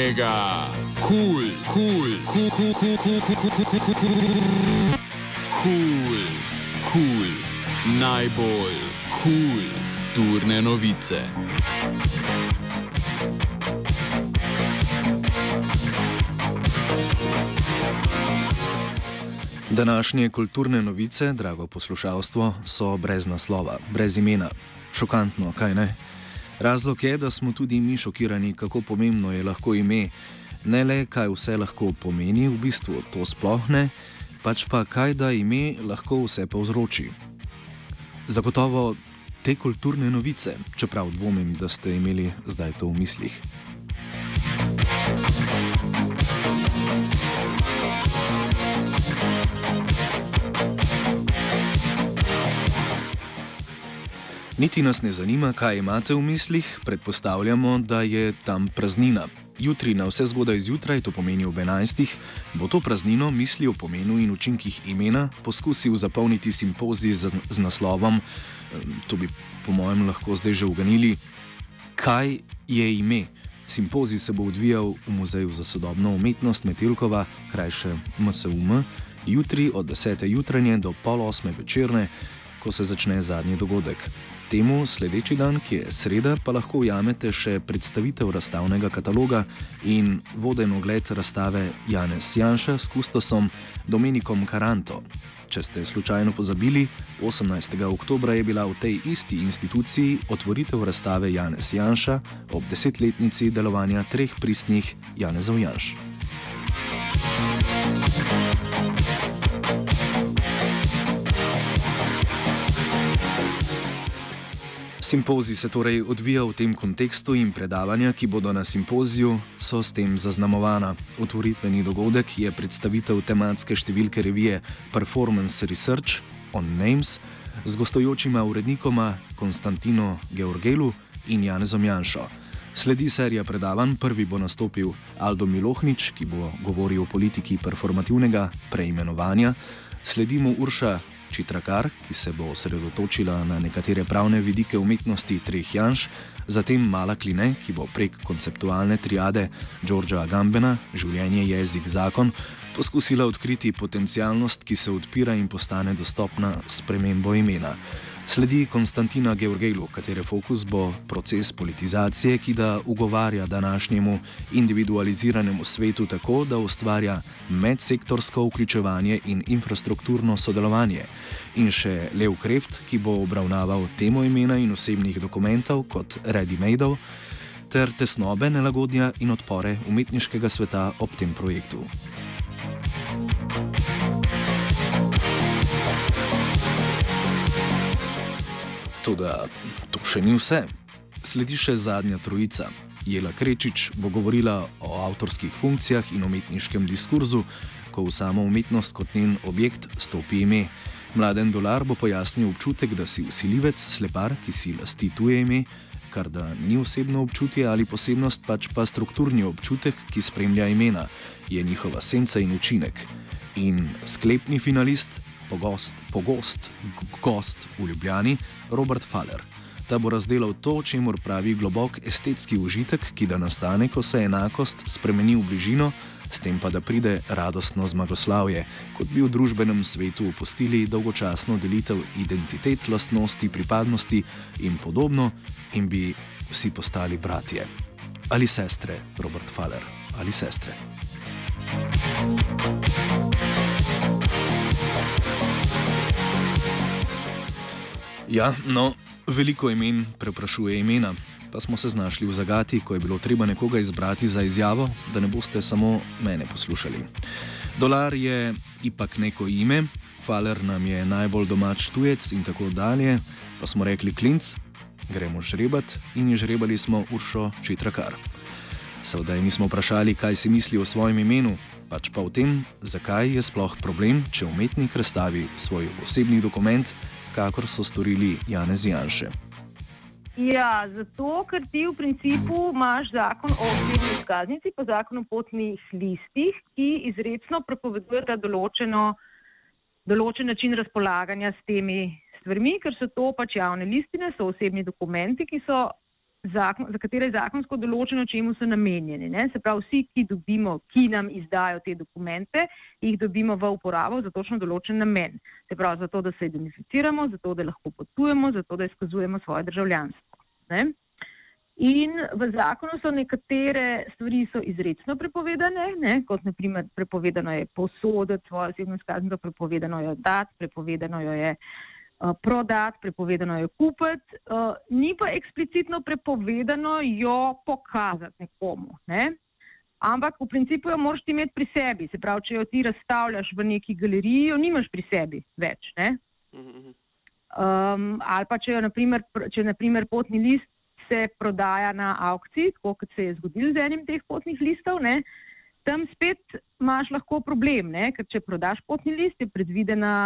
mega, kul, najbolj kulturne novice. Današnje kulturne novice, drago poslušalstvo, so brez naslova, brez imena. Šokantno, kaj ne? Razlog je, da smo tudi mi šokirani, kako pomembno je lahko ime. Ne le, kaj vse lahko pomeni, v bistvu to sploh ne, pač pa kaj da ime lahko vse povzroči. Zagotovo te kulturne novice, čeprav dvomim, da ste imeli zdaj to v mislih. Niti nas ne zanima, kaj imate v mislih, predpostavljamo, da je tam praznina. Jutri na vse zgodaj zjutraj, to pomeni ob 11, bo to praznino misli o pomenu in učinkih imena poskusil zapolniti simpozij z naslovom, to bi po mojem lahko zdaj že uganili, kaj je ime. Simpozij se bo odvijal v Muzeju za sodobno umetnost Metelkova, krajše MSUM, jutri od 10. jutranje do pol 8. večerne, ko se začne zadnji dogodek. Temu sledeči dan, ki je sreda, pa lahko ujamete še predstavitev razstavnega kataloga in voden ogled razstave Janez Janša s kustosom Domenikom Karanto. Če ste slučajno pozabili, 18. oktobra je bila v tej isti instituciji otvoritev razstave Janez Janša ob 10-letnici delovanja 3 pristnih Janezov Janš. Simpozij se torej odvija v tem kontekstu in predavanja, ki bodo na simpoziju, so s tem zaznamovana. Otvoritveni dogodek je predstavitev tematske številke revije Performance Research on Names z gostujočima urednikoma Konstantino Georgelu in Janezom Janšo. Sledi serija predavanj, prvi bo nastopil Aldo Milohnič, ki bo govoril o politiki performativnega preimenovanja, sledi mu Urša Čitrakar, ki se bo osredotočila na nekatere pravne vidike umetnosti 3 Janš, zatem Mala Kline, ki bo prek konceptualne triade Georgea Agambena, življenje, jezik, zakon, poskusila odkriti potencialnost, ki se odpira in postane dostopna s spremembo imena. Sledi Konstantina Georgelu, katere fokus bo proces politizacije, ki da ugovarja današnjemu individualiziranemu svetu tako, da ustvarja medsektorsko vključevanje in infrastrukturno sodelovanje. In še Lev Kreft, ki bo obravnaval temo imena in osebnih dokumentov kot ready-madeov, ter tesnobe, nelagodja in odpore umetniškega sveta ob tem projektu. Toda to še ni vse. Sledi še zadnja trojica. Jela Krečič bo govorila o avtorskih funkcijah in umetniškem diskurzu, ko v samo umetnost kot njen objekt stopi ime. Mladen Dolar bo pojasnil občutek, da si vsiljivec, slepar, ki si lasti tuje ime, kar da ni osebno občutje ali posebnost, pač pa strukturni občutek, ki spremlja imena, je njihova senca in učinek. In sklepni finalist, pogost gost v Ljubljani, Robert Faller. Ta bo razdelal to, čemur pravi globok estetski užitek, ki da nastane, ko se enakost spremeni v bližino, s tem pa da pride radostno zmagoslavje, kot bi v družbenem svetu opustili dolgočasno delitev identitet, lastnosti, pripadnosti in podobno in bi vsi postali bratje. Ali sestre, Robert Faller, ali sestre. Ja, no, veliko imen preprašuje imena, pa smo se znašli v zagati, ko je bilo treba nekoga izbrati za izjavo, da ne boste samo mene poslušali. Dolar je ipak neko ime, Faller nam je najbolj domač tujec in tako dalje, pa smo rekli klinc, gremo žrebat in žrebali smo Uršo Čitrakar. Seveda nismo vprašali, kaj si misli o svojem imenu, pač pa o tem, zakaj je sploh problem, če umetnik razstavi svoj osebni dokument, kakor so storili Janez Janše. Ja, zato, ker ti v principu imaš zakon o osebni izkaznici po zakonu o potnih listih, ki izrecno prepovedujeta določen način razpolaganja s temi stvarmi, ker so to pač javne listine, so osebni dokumenti, ki so za katere je zakonsko določeno, čemu so namenjeni. Ne? Se pravi, vsi, ki nam izdajo te dokumente, jih dobimo v uporabo za točno določen namen. Se pravi, zato, da se identificiramo, zato, da lahko potujemo, zato, da izkazujemo svoje državljanstvo. Ne? In v zakonu so nekatere stvari so izrecno prepovedane, ne? Kot naprimer prepovedano je posoditi svojo osebno izkaznico, prepovedano jo dati, prepovedano jo je prodati, prepovedano jo kupiti, ni pa eksplicitno prepovedano jo pokazati nekomu. Ne? Ampak v principu jo moraš imeti pri sebi, se pravi, če jo ti razstavljaš v neki galeriji, jo nimaš pri sebi več. Ne? Ali pa če naprimer potni list se prodaja na aukciji, tako kot se je zgodil z enim teh potnih listov, ne? Tam spet imaš lahko problem, ne? Ker če prodaš potni list, je predvidena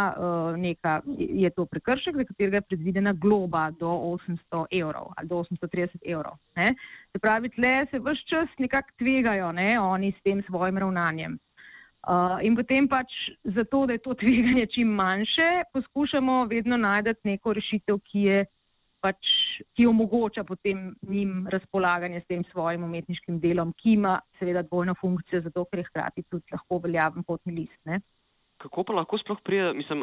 je to prekršek, za katerega je predvidena globa do 800 evrov ali do 830 evrov. Ne? Se pravi, tle se ves čas nekako tvegajo, ne? Oni s tem svojim ravnanjem. In potem pač zato, da je to tveganje čim manjše, poskušamo vedno najti neko rešitev, ki omogoča potem njim razpolaganje s tem svojim umetniškim delom, ki ima seveda dvojno funkcijo, zato ker je hkrati tudi lahko veljaven potni list. Ne? Kako pa lahko sploh pride, mislim,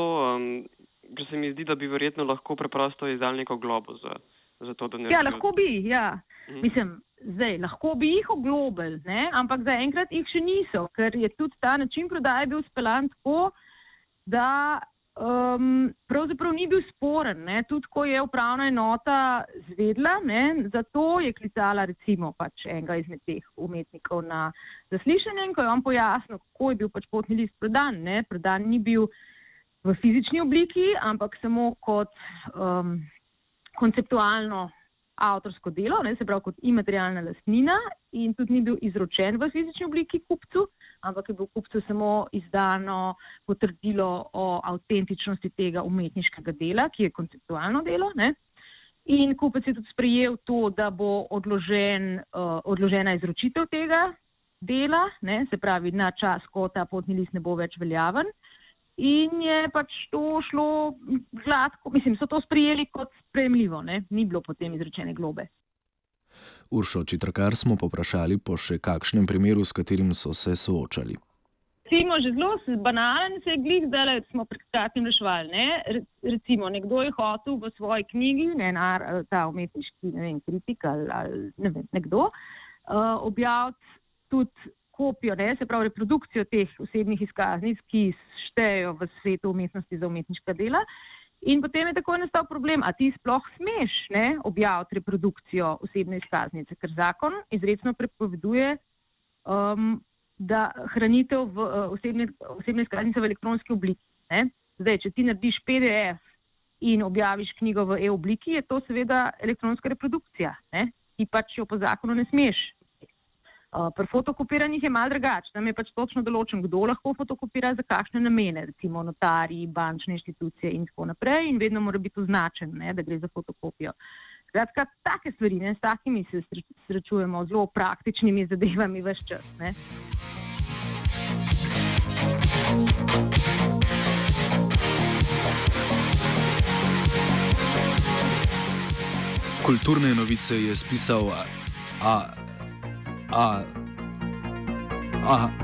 ker se mi zdi, da bi verjetno lahko preprosto izdali neko globo za to, da ne... Ja, lahko bi, ja. Mislim, zdaj, lahko bi jih oglobili, ne? Ampak zaenkrat jih še niso, ker je tudi ta način prodaje bil speljan tako, da pravzaprav ni bil sporen, ne? Tudi ko je upravna enota zvedla, ne? Zato je klicala recimo pač enega izmed teh umetnikov na zaslišanje in ko je on pojasnil, kako je bil pač potni list prodan, ne? Prodan ni bil v fizični obliki, ampak samo kot konceptualno avtorsko delo, ne? Se pravi kot imaterialna lastnina in tudi ni bil izročen v fizični obliki kupcu, ampak je bil kupcu samo izdano potrdilo o avtentičnosti tega umetniškega dela, ki je konceptualno delo. Ne? In kupec je tudi sprejel to, da bo odložena izročitev tega dela, ne? Se pravi na čas, ko ta potni list ne bo več veljaven. In je pač to šlo gladko, mislim, so to sprejeli kot sprejemljivo, ne? Ni bilo potem izrečene globe. Uršo Čitrakar smo povprašali po še kakšnem primeru, s katerim so se soočali. Recimo, že zelo banalen se je glih, da smo pred kratkim reševali. Ne? Recimo, nekdo je hotel v svoji knjigi, ta umetniški kritik ali nekdo, objaviti tudi kopijo, ne? Se pravi reprodukcijo teh osebnih izkaznic, ki štejejo v svetu umetnosti za umetniška dela. In potem je tako nastal problem, a ti sploh smeš, ne, objaviti reprodukcijo osebne izkaznice, ker zakon izrecno prepoveduje, da hranitev osebne izkaznice v elektronski obliki. Ne. Zdaj, če ti narediš PDF in objaviš knjigo v e-obliki, je to seveda elektronska reprodukcija, ne, ki pač jo po zakonu ne smeš. Pri fotokopiranjih je malo drugače, tam je pač točno določen, kdo lahko fotokopira, za kakšne namene, recimo notarji, bančne inštitucije in tako naprej in vedno mora biti označen, ne, da gre za fotokopijo. Skratka, take stvari, ne, s takimi se srečujemo, zelo praktičnimi zadevami ves čas. Ne. Kulturne novice je spisal